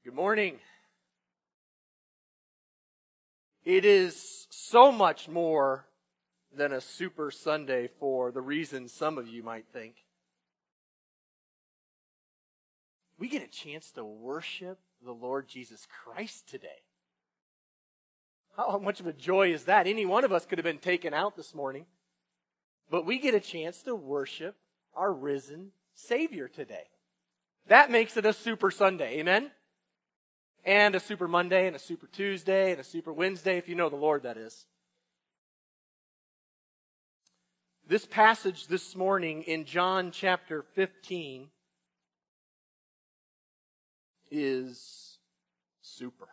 Good morning. It is so much more than a Super Sunday for the reasons some of you might think. We get a chance to worship the Lord Jesus Christ today. How much of a joy is that? Any one of us could have been taken out this morning, but we get a chance to worship our risen Savior today. That makes it a Super Sunday, amen? And a Super Monday, and a Super Tuesday, and a Super Wednesday, if you know the Lord, that is. This passage this morning in John chapter 15 is super.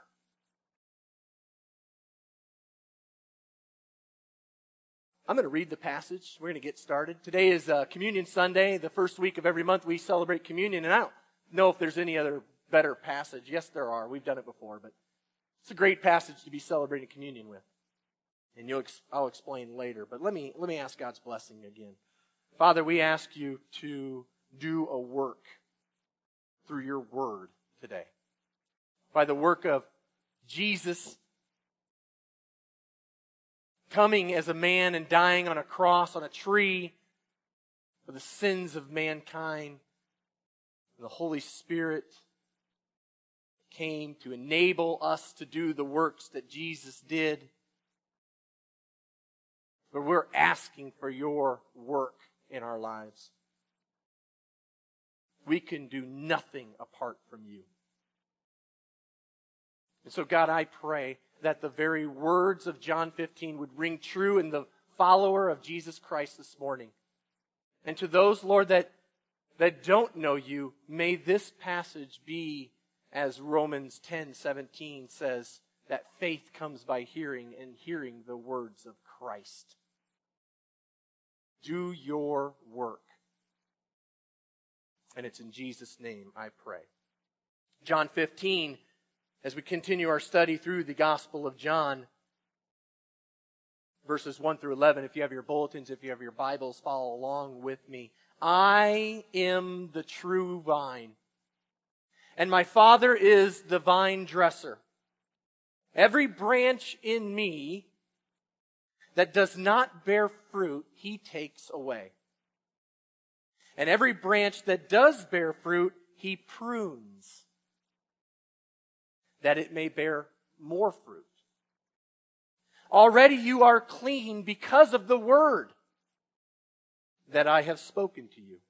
I'm going to read the passage. We're going to get started. Today is Communion Sunday. The first week of every month we celebrate communion, and I don't know if there's any other better passage. Yes, there are. We've done it before, but it's a great passage to be celebrating communion with. And I'll explain later, but let me ask God's blessing again. Father, we ask you to do a work through your word today. By the work of Jesus coming as a man and dying on a cross, on a tree, for the sins of mankind. The Holy Spirit came to enable us to do the works that Jesus did. But we're asking for your work in our lives. We can do nothing apart from you. And so, God, I pray that the very words of John 15 would ring true in the follower of Jesus Christ this morning. And to those, Lord, that don't know you, may this passage be, as Romans 10:17 says, that faith comes by hearing, and hearing the words of Christ. Do your work. And it's in Jesus' name I pray. John 15, as we continue our study through the Gospel of John, verses 1 through 11, if you have your bulletins, if you have your Bibles, follow along with me. I am the true vine, and my Father is the vine dresser. Every branch in me that does not bear fruit, he takes away. And every branch that does bear fruit, he prunes, that it may bear more fruit. Already you are clean because of the word that I have spoken to you.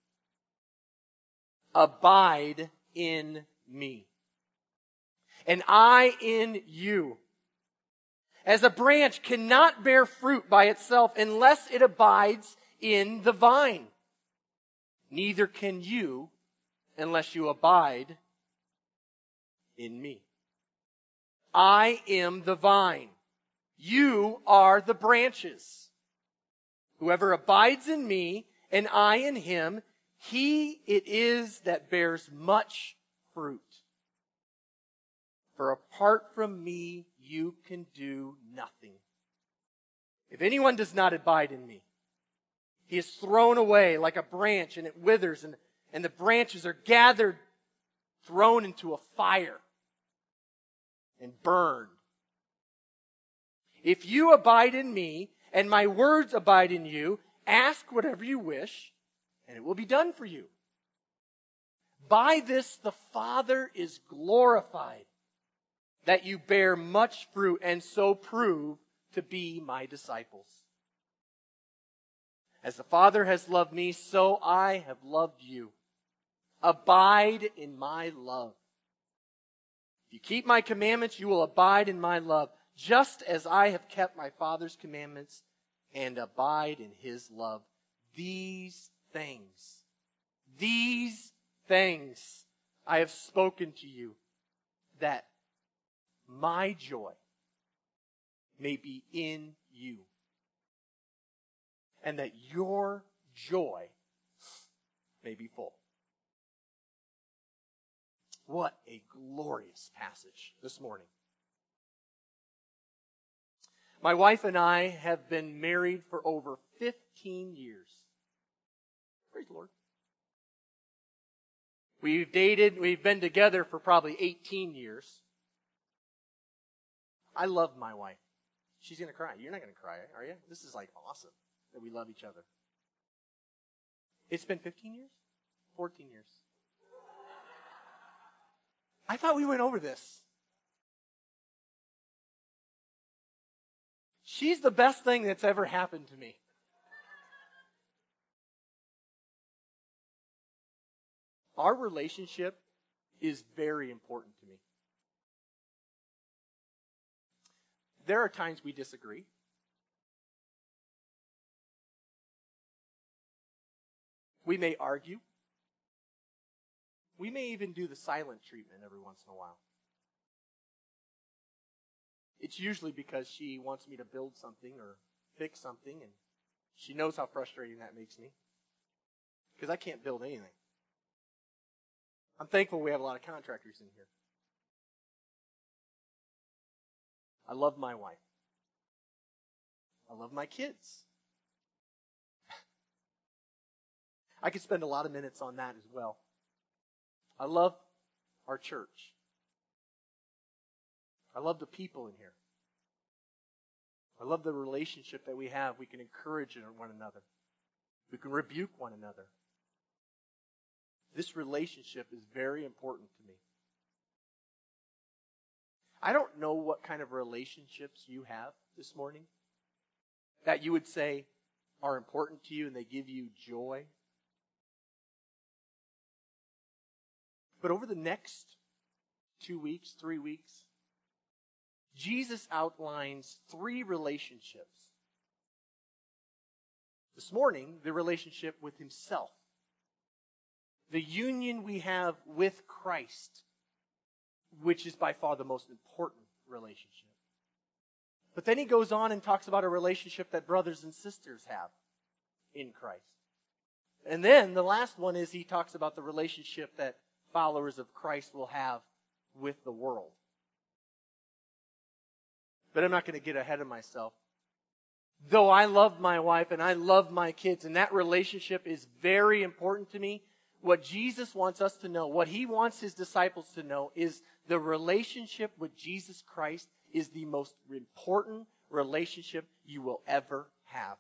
Abide in me, and I in you. As a branch cannot bear fruit by itself unless it abides in the vine, neither can you unless you abide in me. I am the vine. You are the branches. Whoever abides in me and I in him, he it is that bears much fruit. For apart from me, you can do nothing. If anyone does not abide in me, he is thrown away like a branch, and it withers, and the branches are gathered, thrown into a fire, and burned. If you abide in me, and my words abide in you, ask whatever you wish, and it will be done for you. By this the Father is glorified, that you bear much fruit, and so prove to be my disciples. As the Father has loved me, so I have loved you. Abide in my love. If you keep my commandments, you will abide in my love, just as I have kept my Father's commandments and abide in his love. These things I have spoken to you, that my joy may be in you, and that your joy may be full. What a glorious passage this morning. My wife and I have been married for over 15 years. Praise the Lord. We've dated, we've been together for probably 18 years. I love my wife. She's going to cry. You're not going to cry, are you? This is like awesome that we love each other. It's been 15 years? 14 years. I thought we went over this. She's the best thing that's ever happened to me. Our relationship is very important to me. There are times we disagree. We may argue. We may even do the silent treatment every once in a while. It's usually because she wants me to build something or fix something, and she knows how frustrating that makes me. Because I can't build anything. I'm thankful we have a lot of contractors in here. I love my wife. I love my kids. I could spend a lot of minutes on that as well. I love our church. I love the people in here. I love the relationship that we have. We can encourage one another. We can rebuke one another. This relationship is very important to me. I don't know what kind of relationships you have this morning that you would say are important to you and they give you joy. But over the next 2 weeks, 3 weeks, Jesus outlines 3 relationships. This morning, the relationship with himself. The union we have with Christ, which is by far the most important relationship. But then he goes on and talks about a relationship that brothers and sisters have in Christ. And then the last one is he talks about the relationship that followers of Christ will have with the world. But I'm not going to get ahead of myself. Though I love my wife and I love my kids, and that relationship is very important to me, what Jesus wants us to know, what he wants his disciples to know, is the relationship with Jesus Christ is the most important relationship you will ever have.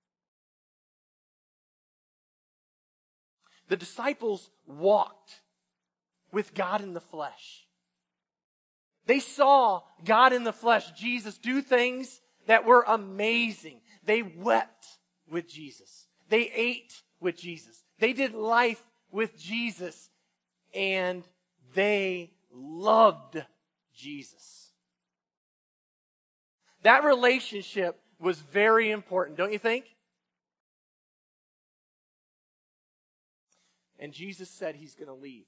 The disciples walked with God in the flesh. They saw God in the flesh, Jesus, do things that were amazing. They wept with Jesus. They ate with Jesus. They did life with Jesus. And they loved Jesus. That relationship was very important, don't you think? And Jesus said he's going to leave.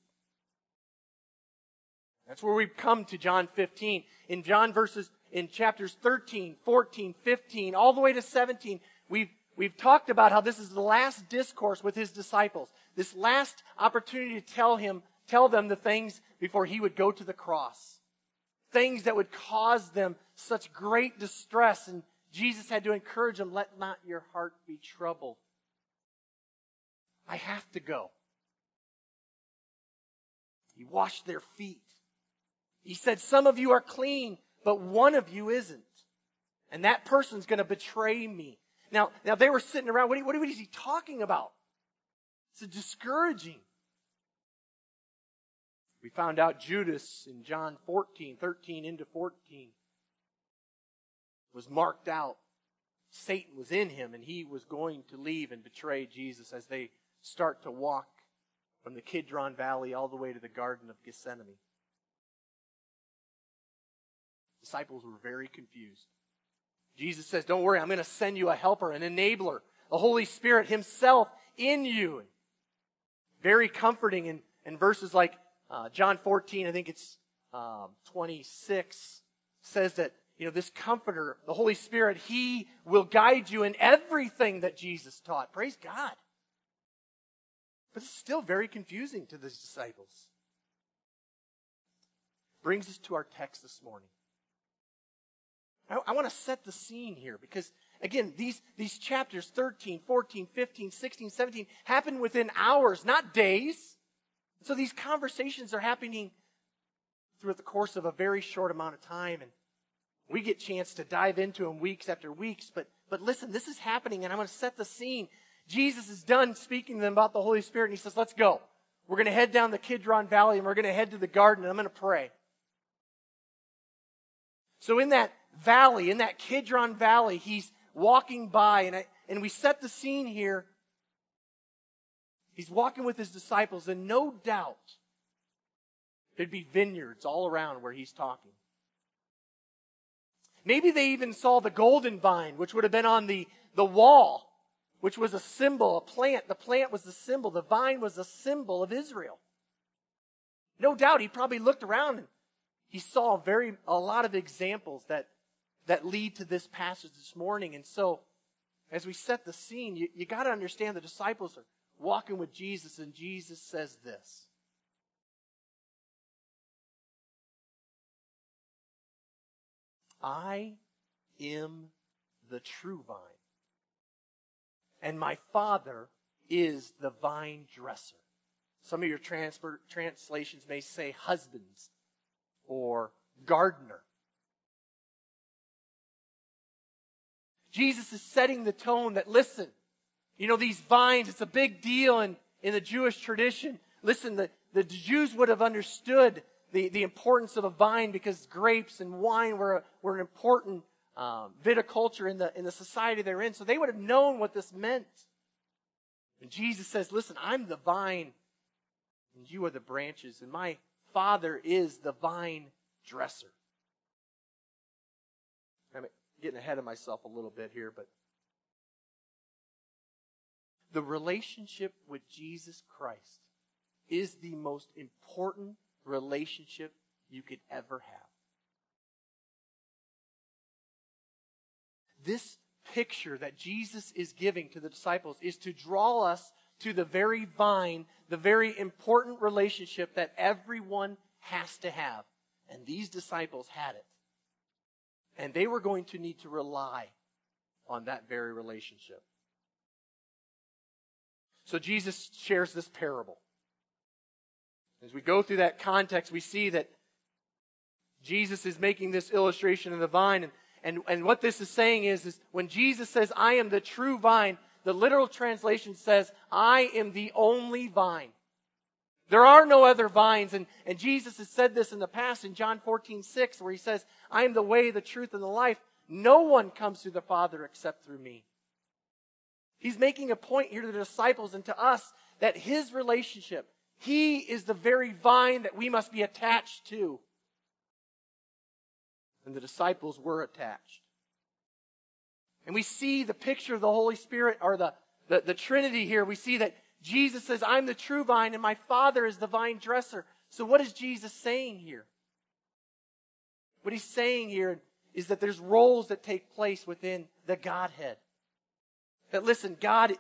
That's where we've come to John 15. In chapters 13, 14, 15, all the way to 17, we've talked about how this is the last discourse with his disciples. This last opportunity to tell them the things before he would go to the cross. Things that would cause them such great distress. And Jesus had to encourage them, let not your heart be troubled. I have to go. He washed their feet. He said, some of you are clean, but one of you isn't. And that person's going to betray me. Now they were sitting around, what is he talking about? It's discouraging. We found out Judas in John 14, 13 into 14, was marked out. Satan was in him, and he was going to leave and betray Jesus as they start to walk from the Kidron Valley all the way to the Garden of Gethsemane. Disciples were very confused. Jesus says, don't worry, I'm going to send you a helper, an enabler, the Holy Spirit himself in you. Very comforting in verses like John 14, I think it's 26, says that, this comforter, the Holy Spirit, he will guide you in everything that Jesus taught. Praise God. But it's still very confusing to the disciples. Brings us to our text this morning. I want to set the scene here because, again, these chapters 13, 14, 15, 16, 17 happen within hours, not days. So these conversations are happening throughout the course of a very short amount of time, and we get a chance to dive into them weeks after weeks. But listen, this is happening, and I'm going to set the scene. Jesus is done speaking to them about the Holy Spirit, and he says, let's go. We're going to head down the Kidron Valley, and we're going to head to the garden, and I'm going to pray. So in that valley, in that Kidron Valley, he's walking by, and we set the scene here. He's walking with his disciples, and no doubt there'd be vineyards all around where he's talking. Maybe they even saw the golden vine, which would have been on the wall, which was a symbol, a plant. The plant was the symbol. The vine was a symbol of Israel. No doubt he probably looked around and he saw a lot of examples that lead to this passage this morning. And so, as we set the scene, you got to understand the disciples are walking with Jesus, and Jesus says this. I am the true vine, and my Father is the vine dresser. Some of your translations may say husbands or gardener. Jesus is setting the tone that, listen, these vines, it's a big deal in the Jewish tradition. Listen, the Jews would have understood the importance of a vine because grapes and wine were an important viticulture in the society they're in. So they would have known what this meant. And Jesus says, listen, I'm the vine and you are the branches, and my Father is the vine dresser. I'm getting ahead of myself a little bit here, but the relationship with Jesus Christ is the most important relationship you could ever have. This picture that Jesus is giving to the disciples is to draw us to the very vine, the very important relationship that everyone has to have. And these disciples had it. And they were going to need to rely on that very relationship. So Jesus shares this parable. As we go through that context, we see that Jesus is making this illustration of the vine. And what this is saying is when Jesus says, I am the true vine, the literal translation says, I am the only vine. There are no other vines. And Jesus has said this in the past in John 14:6, where he says, I am the way, the truth, and the life. No one comes to the Father except through me. He's making a point here to the disciples and to us that his relationship, he is the very vine that we must be attached to. And the disciples were attached. And we see the picture of the Holy Spirit, or the Trinity here. We see that Jesus says, I'm the true vine and my Father is the vine dresser. So what is Jesus saying here? What he's saying here is that there's roles that take place within the Godhead. That listen, God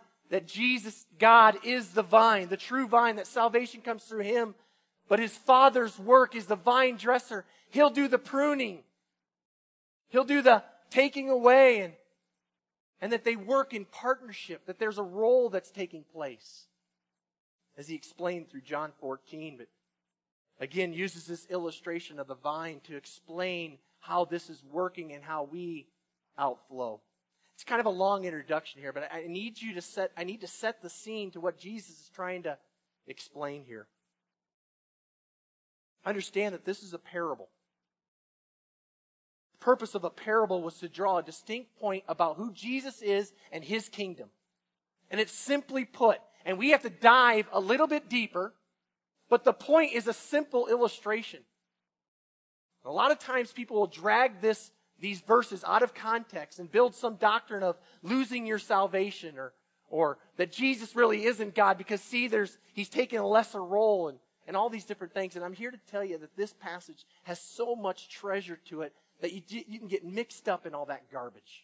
is the vine, the true vine, that salvation comes through him. But his Father's work is the vine dresser. He'll do the pruning. He'll do the taking away, and that they work in partnership, that there's a role that's taking place. As he explained through John 14, but again uses this illustration of the vine to explain how this is working and how we outflow. It's kind of a long introduction here, but I need to set the scene to what Jesus is trying to explain here. Understand that this is a parable. The purpose of a parable was to draw a distinct point about who Jesus is and his kingdom. And it's simply put, and we have to dive a little bit deeper, but the point is a simple illustration. A lot of times people will drag these verses out of context and build some doctrine of losing your salvation, or that Jesus really isn't God because he's taken a lesser role and all these different things. And I'm here to tell you that this passage has so much treasure to it that you can get mixed up in all that garbage.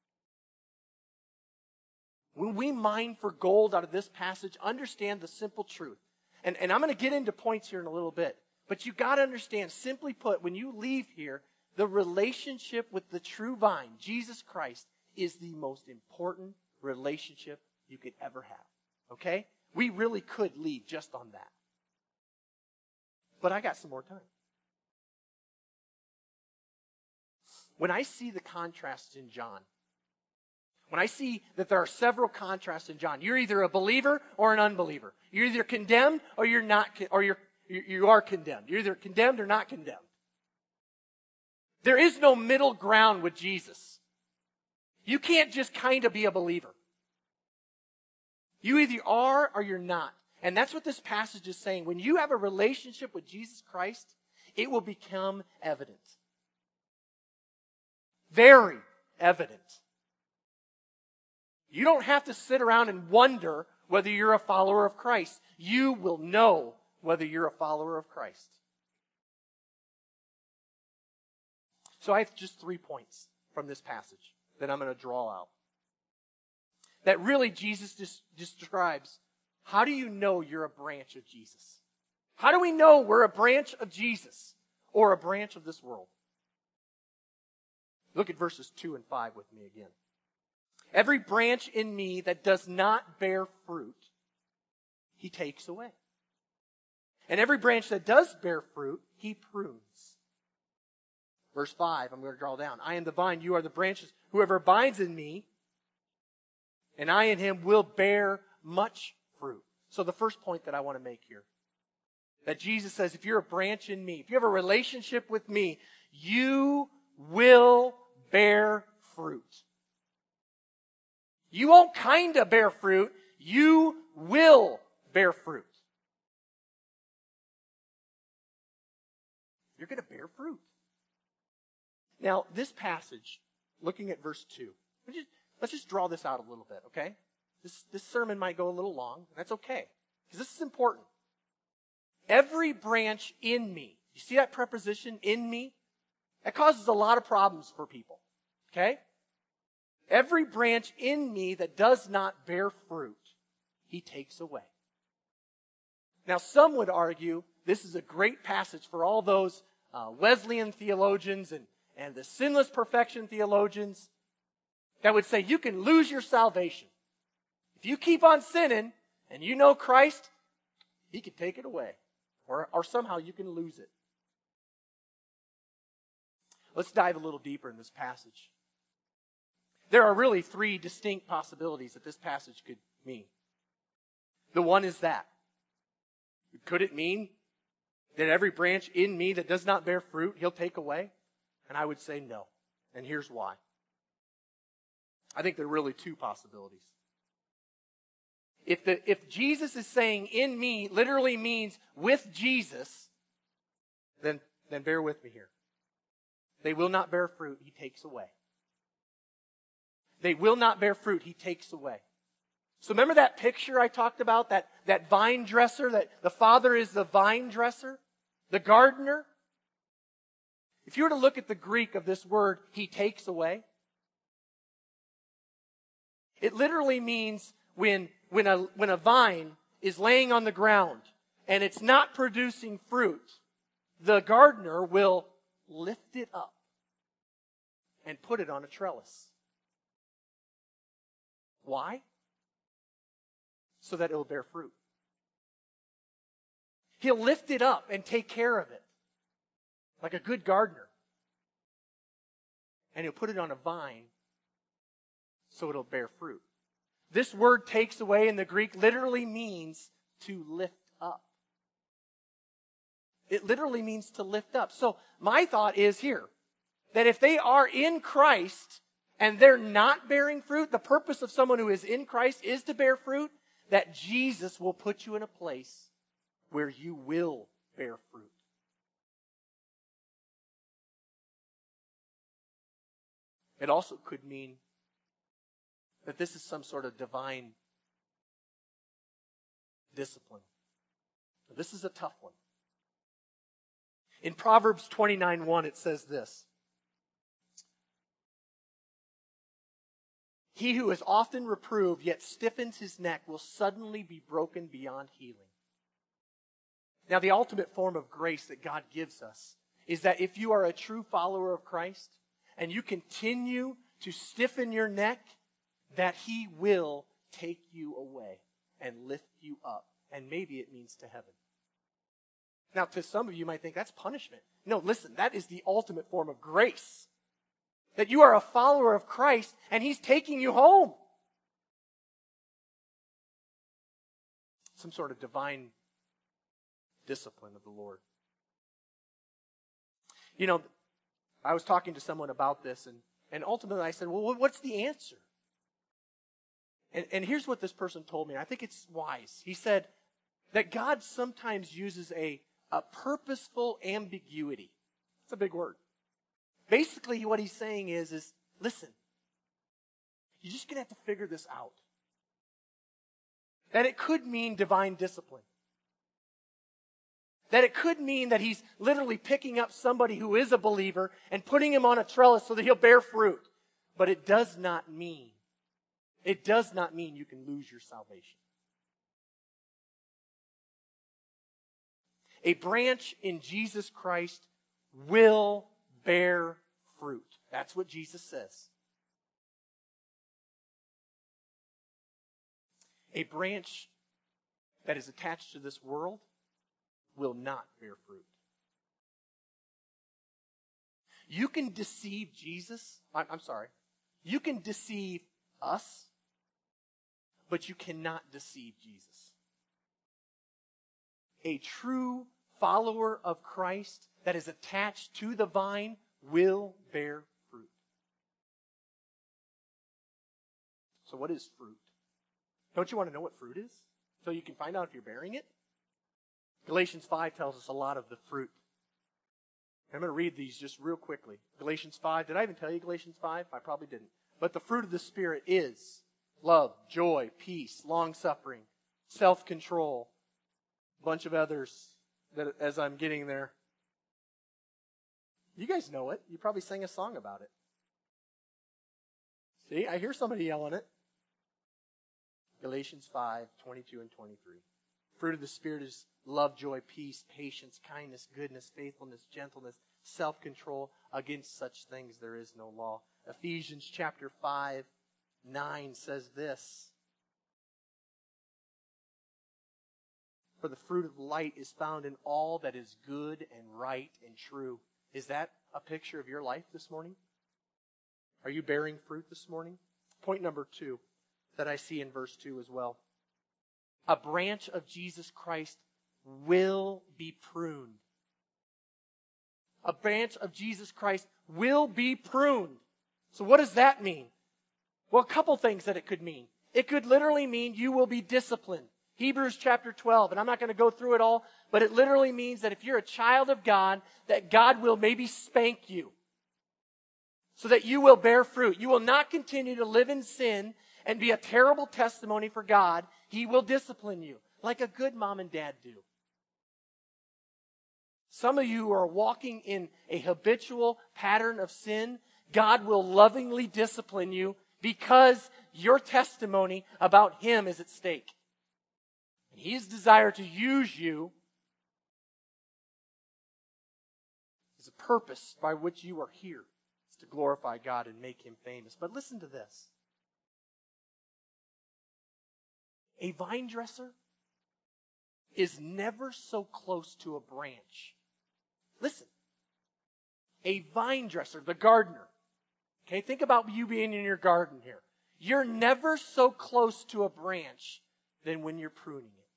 When we mine for gold out of this passage, understand the simple truth. And I'm going to get into points here in a little bit. But you got to understand, simply put, when you leave here, the relationship with the true vine, Jesus Christ, is the most important relationship you could ever have. Okay? We really could leave just on that. But I got some more time. When I see the contrasts in John, when I see that there are several contrasts in John, you're either a believer or an unbeliever. You're either condemned or you're not, or you are condemned. You're either condemned or not condemned. There is no middle ground with Jesus. You can't just kind of be a believer. You either are or you're not. And that's what this passage is saying. When you have a relationship with Jesus Christ, it will become evident. Very evident. You don't have to sit around and wonder whether you're a follower of Christ. You will know whether you're a follower of Christ. So I have just 3 points from this passage that I'm going to draw out. That really Jesus just describes, how do you know you're a branch of Jesus? How do we know we're a branch of Jesus or a branch of this world? Look at verses 2 and 5 with me again. Every branch in me that does not bear fruit, he takes away. And every branch that does bear fruit, he prunes. Verse 5, I'm going to draw down. I am the vine, you are the branches. Whoever abides in me, and I in him, will bear much fruit. So the first point that I want to make here, that Jesus says, if you're a branch in me, if you have a relationship with me, you will bear fruit. You won't kind of bear fruit. You will bear fruit. You're going to bear fruit. Now, this passage, looking at verse 2, let's just draw this out a little bit, okay? This sermon might go a little long. That's okay, because this is important. Every branch in me, you see that preposition, in me? That causes a lot of problems for people, okay? Every branch in me that does not bear fruit, he takes away. Now, some would argue this is a great passage for all those Wesleyan theologians and the sinless perfection theologians that would say you can lose your salvation. If you keep on sinning and you know Christ, he can take it away. Or somehow you can lose it. Let's dive a little deeper in this passage. There are really 3 distinct possibilities that this passage could mean. The one is that. Could it mean that every branch in me that does not bear fruit, he'll take away? And I would say no. And here's why. I think there are really 2 possibilities. If Jesus is saying in me literally means with Jesus, then bear with me here. They will not bear fruit, he takes away. They will not bear fruit, he takes away. So remember that picture I talked about, that vine dresser, that the Father is the vine dresser, the gardener? If you were to look at the Greek of this word, he takes away, it literally means when a vine is laying on the ground and it's not producing fruit, the gardener will lift it up and put it on a trellis. Why? So that it will bear fruit. He'll lift it up and take care of it like a good gardener. And he'll put it on a vine so it'll bear fruit. This word takes away in the Greek literally means to lift up. It literally means to lift up. So my thought is here, that if they are in Christ and they're not bearing fruit, the purpose of someone who is in Christ is to bear fruit, that Jesus will put you in a place where you will bear fruit. It also could mean that this is some sort of divine discipline. This is a tough one. In Proverbs 29:1, it says this: he who is often reproved yet stiffens his neck will suddenly be broken beyond healing. Now, the ultimate form of grace that God gives us is that if you are a true follower of Christ and you continue to stiffen your neck, that he will take you away and lift you up. And maybe it means to heaven. Now, to some of you might think that's punishment. No, listen, that is the ultimate form of grace. That you are a follower of Christ and He's taking you home. Some sort of divine discipline of the Lord. You know, I was talking to someone about this, and ultimately I said, well, what's the answer? And here's what this person told me, and I think it's wise. He said that God sometimes uses a purposeful ambiguity. It's a big word. Basically, what he's saying is listen, you're just going to have to figure this out. That it could mean divine discipline. That it could mean that He's literally picking up somebody who is a believer and putting him on a trellis so that he'll bear fruit. But it does not mean you can lose your salvation. A branch in Jesus Christ will bear fruit. That's what Jesus says. A branch that is attached to this world will not bear fruit. You can deceive Jesus. I'm sorry. You can deceive us, but you cannot deceive Jesus. A true follower of Christ that is attached to the vine will bear fruit. So what is fruit? Don't you want to know what fruit is? So you can find out if you're bearing it? Galatians 5 tells us a lot of the fruit. I'm going to read these just real quickly. Galatians 5. Did I even tell you Galatians 5? I probably didn't. But the fruit of the Spirit is love, joy, peace, long-suffering, self-control. A bunch of others that as I'm getting there. You guys know it. You probably sang a song about it. See, I hear somebody yelling it. Galatians 5, 22 and 23. Fruit of the Spirit is love, joy, peace, patience, kindness, goodness, faithfulness, gentleness, self-control. Against such things there is no law. Ephesians chapter 5, 9 says this. For the fruit of light is found in all that is good and right and true. Is that a picture of your life this morning? Are you bearing fruit this morning? Point number 2 that I see in verse 2 as well. A branch of Jesus Christ will be pruned. A branch of Jesus Christ will be pruned. So what does that mean? Well, a couple things that it could mean. It could literally mean you will be disciplined. Hebrews chapter 12, and I'm not going to go through it all, but it literally means that if you're a child of God, that God will maybe spank you so that you will bear fruit. You will not continue to live in sin and be a terrible testimony for God. He will discipline you like a good mom and dad do. Some of you are walking in a habitual pattern of sin. God will lovingly discipline you because your testimony about Him is at stake. And His desire to use you is a purpose by which you are here. It's to glorify God and make Him famous. But listen to this. A vine dresser is never so close to a branch. Listen. A vine dresser, the gardener. Okay, think about you being in your garden here. You're never so close to a branch than when you're pruning it.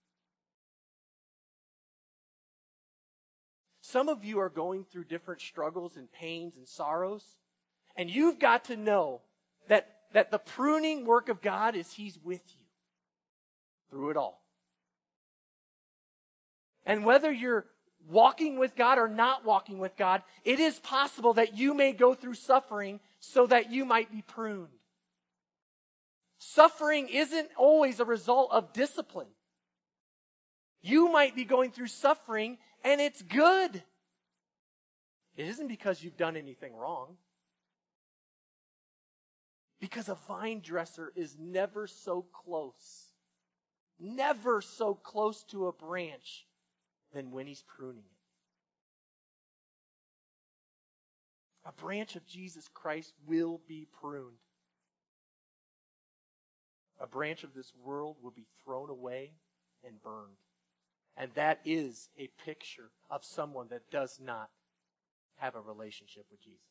Some of you are going through different struggles and pains and sorrows, and you've got to know that the pruning work of God is He's with you through it all. And whether you're walking with God or not walking with God, it is possible that you may go through suffering so that you might be pruned. Suffering isn't always a result of discipline. You might be going through suffering and it's good. It isn't because you've done anything wrong. Because a vine dresser is never so close to a branch than when he's pruning it. A branch of Jesus Christ will be pruned. A branch of this world will be thrown away and burned. And that is a picture of someone that does not have a relationship with Jesus.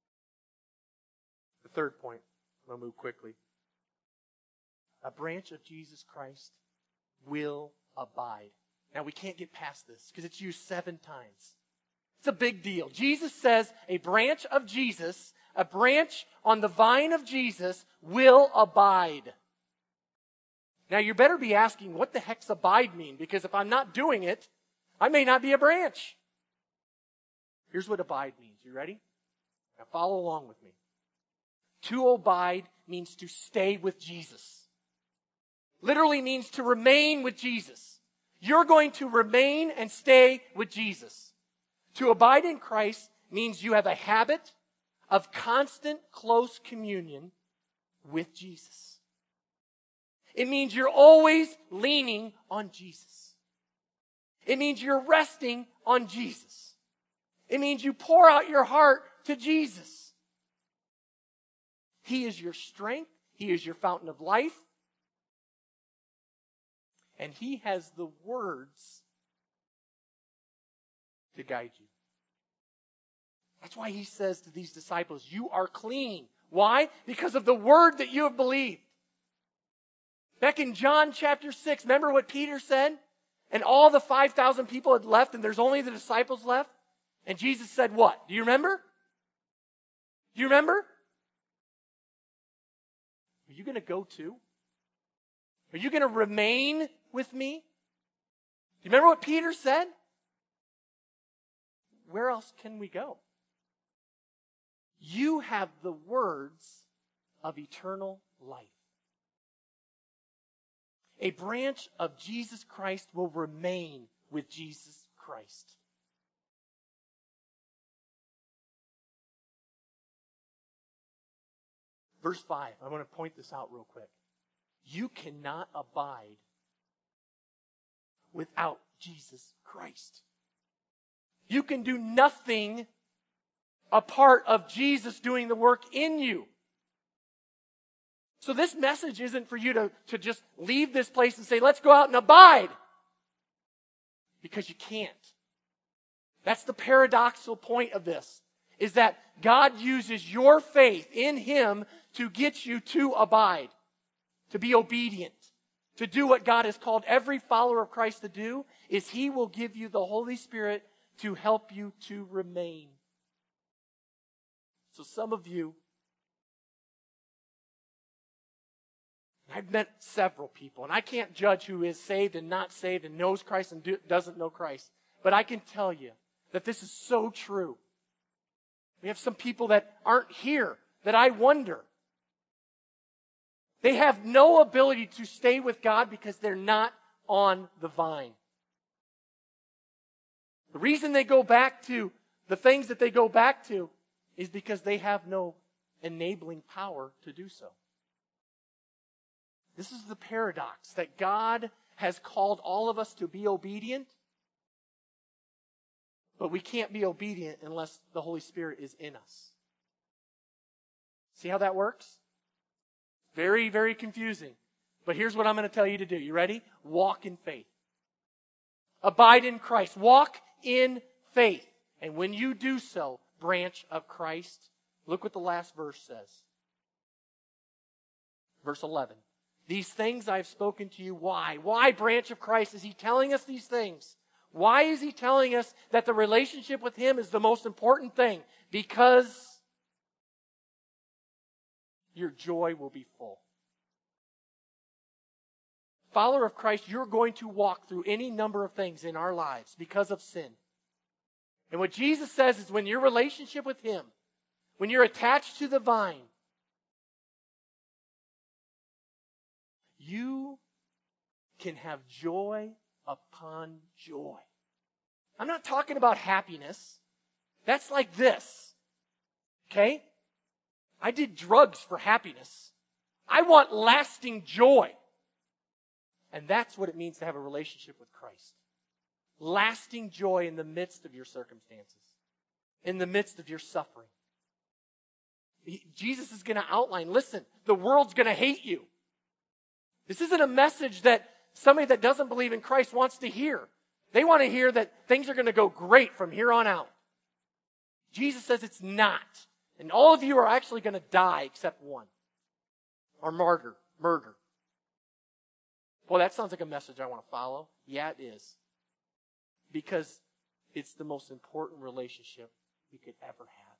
The third point, I'm going to move quickly. A branch of Jesus Christ will abide. Now, we can't get past this because it's used 7 times. It's a big deal. Jesus says a branch of Jesus, a branch on the vine of Jesus will abide. Now, you better be asking, what the heck's abide mean? Because if I'm not doing it, I may not be a branch. Here's what abide means. You ready? Now, follow along with me. To abide means to stay with Jesus. Literally means to remain with Jesus. You're going to remain and stay with Jesus. To abide in Christ means you have a habit of constant close communion with Jesus. It means you're always leaning on Jesus. It means you're resting on Jesus. It means you pour out your heart to Jesus. He is your strength. He is your fountain of life. And He has the words to guide you. That's why He says to these disciples, you are clean. Why? Because of the word that you have believed. Back in John chapter 6, remember what Peter said? And all the 5,000 people had left and there's only the disciples left. And Jesus said what? Do you remember? Do you remember? Are you going to go too? Are you going to remain with me? Do you remember what Peter said? Where else can we go? You have the words of eternal life. A branch of Jesus Christ will remain with Jesus Christ. Verse 5, I want to point this out real quick. You cannot abide without Jesus Christ. You can do nothing apart of Jesus doing the work in you. So this message isn't for you to just leave this place and say, let's go out and abide. Because you can't. That's the paradoxical point of this, is that God uses your faith in Him to get you to abide, to be obedient, to do what God has called every follower of Christ to do, is He will give you the Holy Spirit to help you to remain. So some of you, I've met several people, and I can't judge who is saved and not saved and knows Christ and doesn't know Christ. But I can tell you that this is so true. We have some people that aren't here that I wonder. They have no ability to stay with God because they're not on the vine. The reason they go back to the things that they go back to is because they have no enabling power to do so. This is the paradox, that God has called all of us to be obedient, but we can't be obedient unless the Holy Spirit is in us. See how that works? Very, very confusing. But here's what I'm going to tell you to do. You ready? Walk in faith. Abide in Christ. Walk in faith. And when you do so, branch of Christ, look what the last verse says. Verse 11. These things I've spoken to you. Why? Why, branch of Christ, is He telling us these things? Why is He telling us that the relationship with Him is the most important thing? Because your joy will be full. Follower of Christ, you're going to walk through any number of things in our lives because of sin. And what Jesus says is when your relationship with Him, when you're attached to the vine, you can have joy upon joy. I'm not talking about happiness. That's like this. Okay? I did drugs for happiness. I want lasting joy. And that's what it means to have a relationship with Christ. Lasting joy in the midst of your circumstances. In the midst of your suffering. Jesus is going to outline, listen, the world's going to hate you. This isn't a message that somebody that doesn't believe in Christ wants to hear. They want to hear that things are going to go great from here on out. Jesus says it's not. And all of you are actually going to die except one. Or murder. Well, that sounds like a message I want to follow. Yeah, it is. Because it's the most important relationship we could ever have.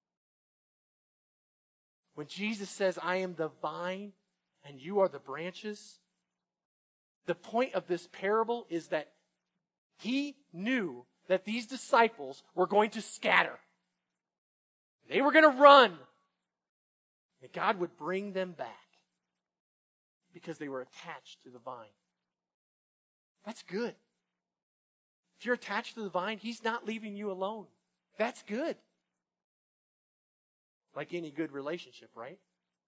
When Jesus says, I am the vine and you are the branches, the point of this parable is that he knew that these disciples were going to scatter. They were going to run. And God would bring them back because they were attached to the vine. That's good. If you're attached to the vine, he's not leaving you alone. That's good. Like any good relationship, right?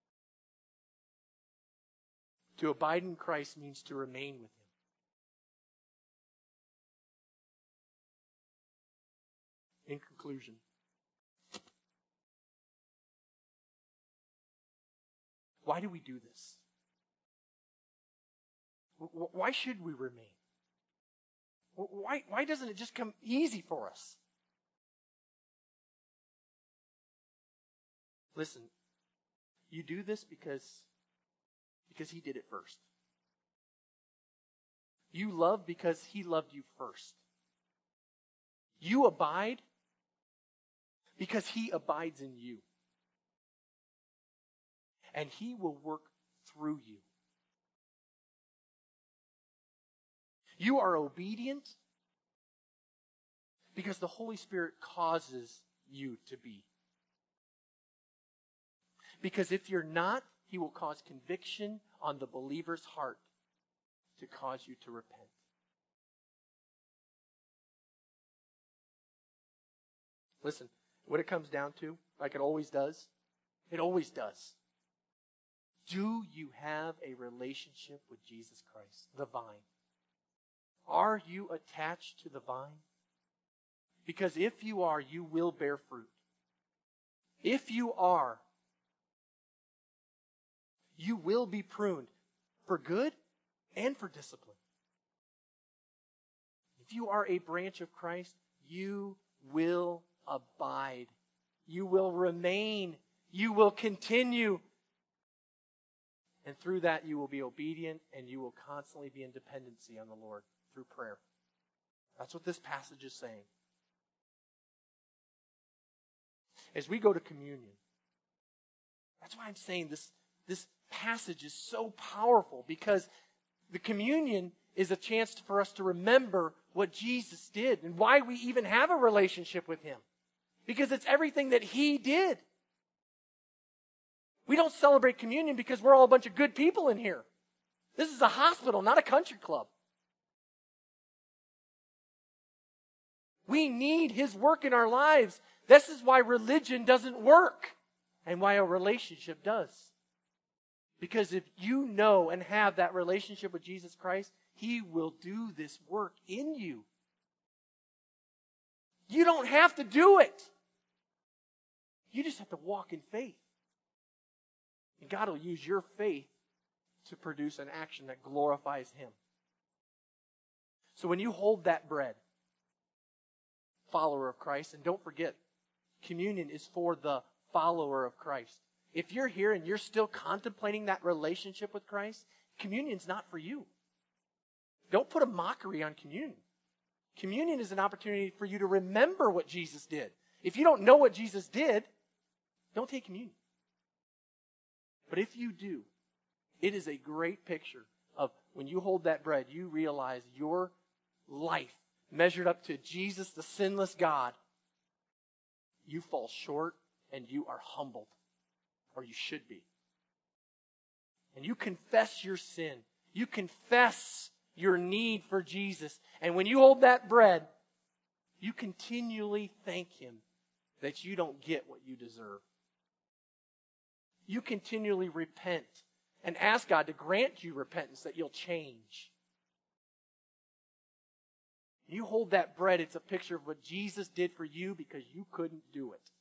To abide in Christ means to remain with him. In conclusion, why do we do this? Why should we remain? Why doesn't it just come easy for us? Listen, you do this because he did it first. You love because he loved you first. You abide because he abides in you. And he will work through you. You are obedient because the Holy Spirit causes you to be. Because if you're not, he will cause conviction on the believer's heart to cause you to repent. Listen, what it comes down to, like it always does, do you have a relationship with Jesus Christ, the vine? Are you attached to the vine? Because if you are, you will bear fruit. If you are, you will be pruned for good and for discipline. If you are a branch of Christ, you will abide. You will remain. You will continue. And through that, you will be obedient and you will constantly be in dependency on the Lord through prayer. That's what this passage is saying. As we go to communion, that's why I'm saying this passage is so powerful, because the communion is a chance for us to remember what Jesus did and why we even have a relationship with him. Because it's everything that he did. We don't celebrate communion because we're all a bunch of good people in here. This is a hospital, not a country club. We need his work in our lives. This is why religion doesn't work and why a relationship does. Because if you know and have that relationship with Jesus Christ, he will do this work in you. You don't have to do it. You just have to walk in faith. And God will use your faith to produce an action that glorifies him. So when you hold that bread, follower of Christ, and don't forget, communion is for the follower of Christ. If you're here and you're still contemplating that relationship with Christ, communion's not for you. Don't put a mockery on communion. Communion is an opportunity for you to remember what Jesus did. If you don't know what Jesus did, don't take communion. But if you do, it is a great picture of when you hold that bread, you realize your life measured up to Jesus, the sinless God. You fall short and you are humbled, or you should be. And you confess your sin. You confess your need for Jesus. And when you hold that bread, you continually thank him that you don't get what you deserve. You continually repent and ask God to grant you repentance that you'll change. You hold that bread, it's a picture of what Jesus did for you because you couldn't do it.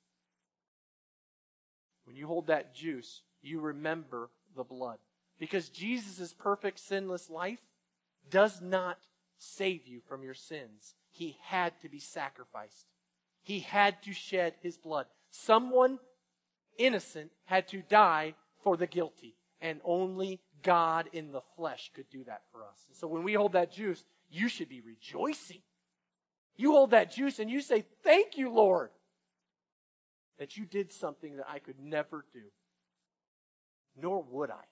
When you hold that juice, you remember the blood. Because Jesus' perfect sinless life does not save you from your sins, he had to be sacrificed. He had to shed his blood. Someone innocent had to die for the guilty. And only God in the flesh could do that for us. So when we hold that juice, you should be rejoicing. You hold that juice and you say, thank you, Lord, that you did something that I could never do. Nor would I.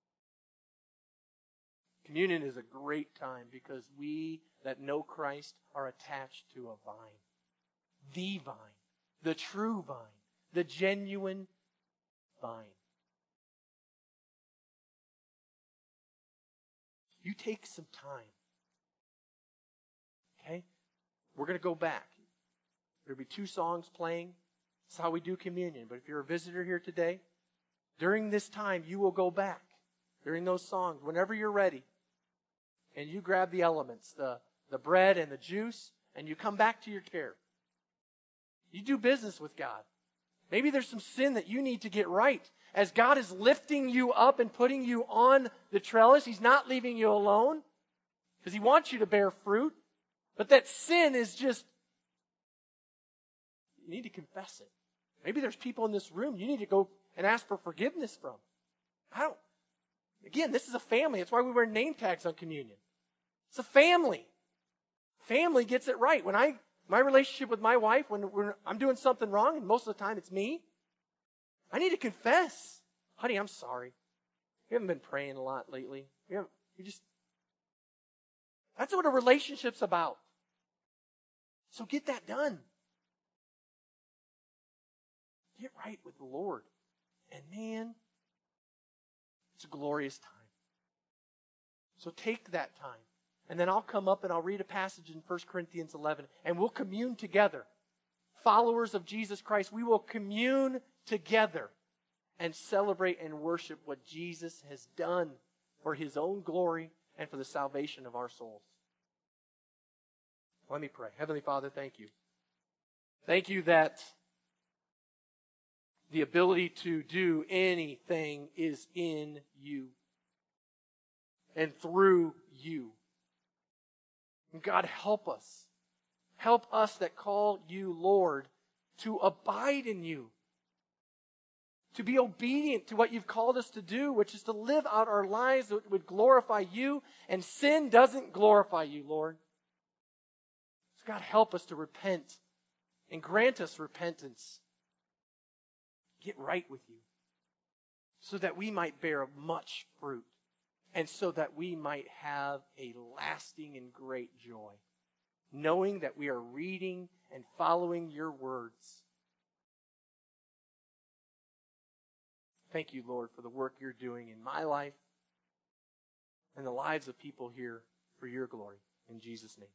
Communion is a great time because we that know Christ are attached to a vine. The vine. The true vine. The genuine vine. You take some time. Okay? We're going to go back. There'll be 2 songs playing. That's how we do communion. But if you're a visitor here today, during this time, you will go back. During those songs, whenever you're ready. And you grab the elements, the bread and the juice, and you come back to your chair. You do business with God. Maybe there's some sin that you need to get right. As God is lifting you up and putting you on the trellis, He's not leaving you alone because He wants you to bear fruit. But that sin is just, you need to confess it. Maybe there's people in this room you need to go and ask for forgiveness from. Again, this is a family. That's why we wear name tags on communion. It's a family. Family gets it right. When my relationship with my wife, when I'm doing something wrong, and most of the time it's me, I need to confess. Honey, I'm sorry. We haven't been praying a lot lately. That's what a relationship's about. So get that done. Get right with the Lord. And man, it's a glorious time. So take that time. And then I'll come up and I'll read a passage in 1 Corinthians 11. And we'll commune together. Followers of Jesus Christ, we will commune together and celebrate and worship what Jesus has done for His own glory and for the salvation of our souls. Let me pray. Heavenly Father, thank you. Thank you that the ability to do anything is in you and through you. And God, help us. Help us that call you Lord to abide in you. To be obedient to what you've called us to do, which is to live out our lives that would glorify you. And sin doesn't glorify you, Lord. So God, help us to repent and grant us repentance. Get right with you so that we might bear much fruit and so that we might have a lasting and great joy, knowing that we are reading and following your words. Thank you, Lord, for the work you're doing in my life and the lives of people here for your glory. In Jesus' name.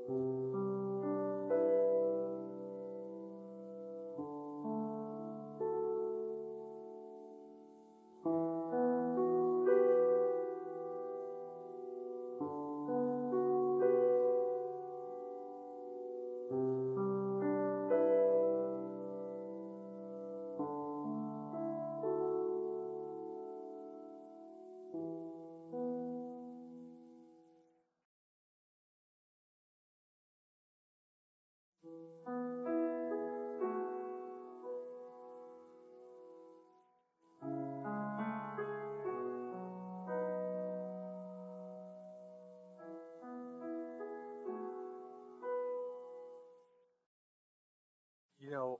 You know,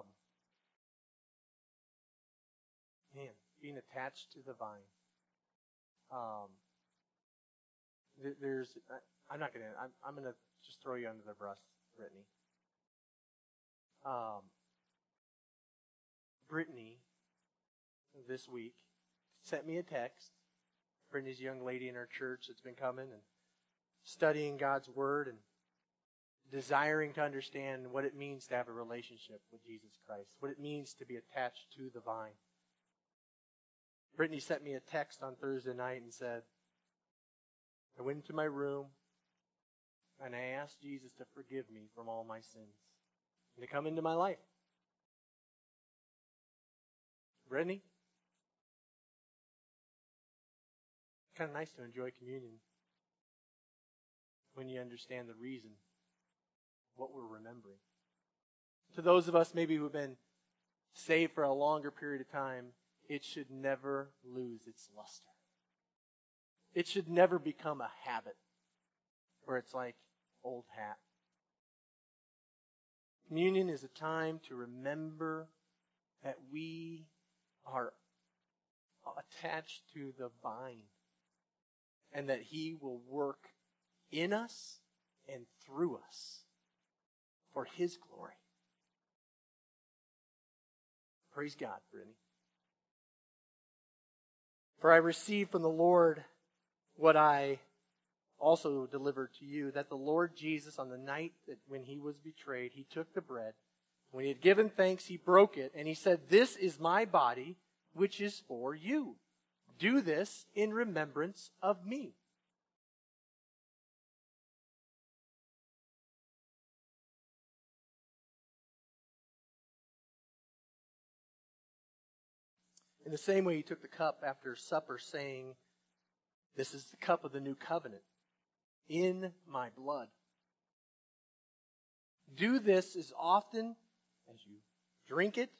man, being attached to the vine. I'm gonna just throw you under the bus, Brittany. Brittany, this week, sent me a text. Brittany's a young lady in our church that's been coming and studying God's Word and desiring to understand what it means to have a relationship with Jesus Christ, what it means to be attached to the vine. Brittany sent me a text on Thursday night and said, I went into my room and I asked Jesus to forgive me from all my sins and to come into my life. Brittany, it's kind of nice to enjoy communion when you understand the reason, what we're remembering. To those of us maybe who have been saved for a longer period of time, it should never lose its luster. It should never become a habit where it's like old hat. Communion is a time to remember that we are attached to the vine and that He will work in us and through us for His glory. Praise God, Brittany. For I received from the Lord what I also delivered to you, that the Lord Jesus, on the night that when He was betrayed, He took the bread. When He had given thanks, He broke it, and He said, "This is my body, which is for you. Do this in remembrance of me." In the same way, He took the cup after supper, saying, "This is the cup of the new covenant in my blood. Do this as often as you drink it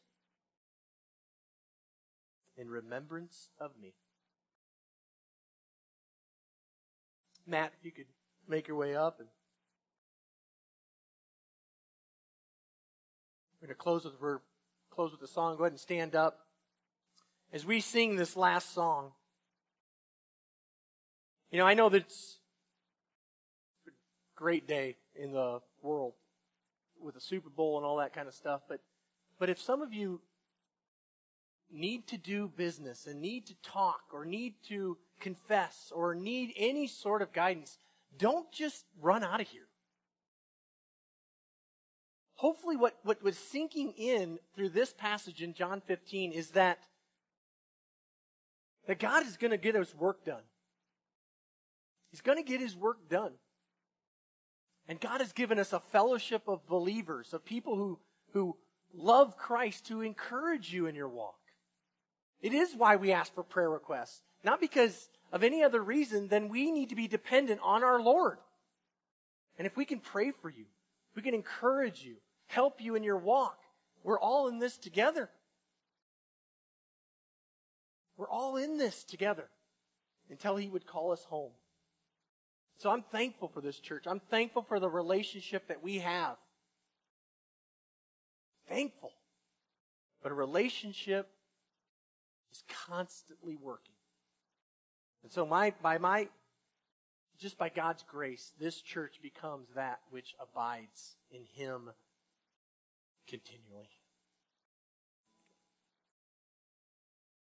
in remembrance of me." Matt, if you could make your way up. And we're going to close with the song. Go ahead and stand up. As we sing this last song, you know, I know that it's a great day in the world with the Super Bowl and all that kind of stuff, but if some of you need to do business and need to talk or need to confess or need any sort of guidance, don't just run out of here. Hopefully what was sinking in through this passage in John 15 is that God is going to get His work done. He's going to get His work done. And God has given us a fellowship of believers, of people who love Christ, to encourage you in your walk. It is why we ask for prayer requests. Not because of any other reason than we need to be dependent on our Lord. And if we can pray for you, we can encourage you, help you in your walk, we're all in this together. We're all in this together until He would call us home. So I'm thankful for this church. I'm thankful for the relationship that we have. Thankful. But a relationship is constantly working. And so just by God's grace, this church becomes that which abides in Him continually.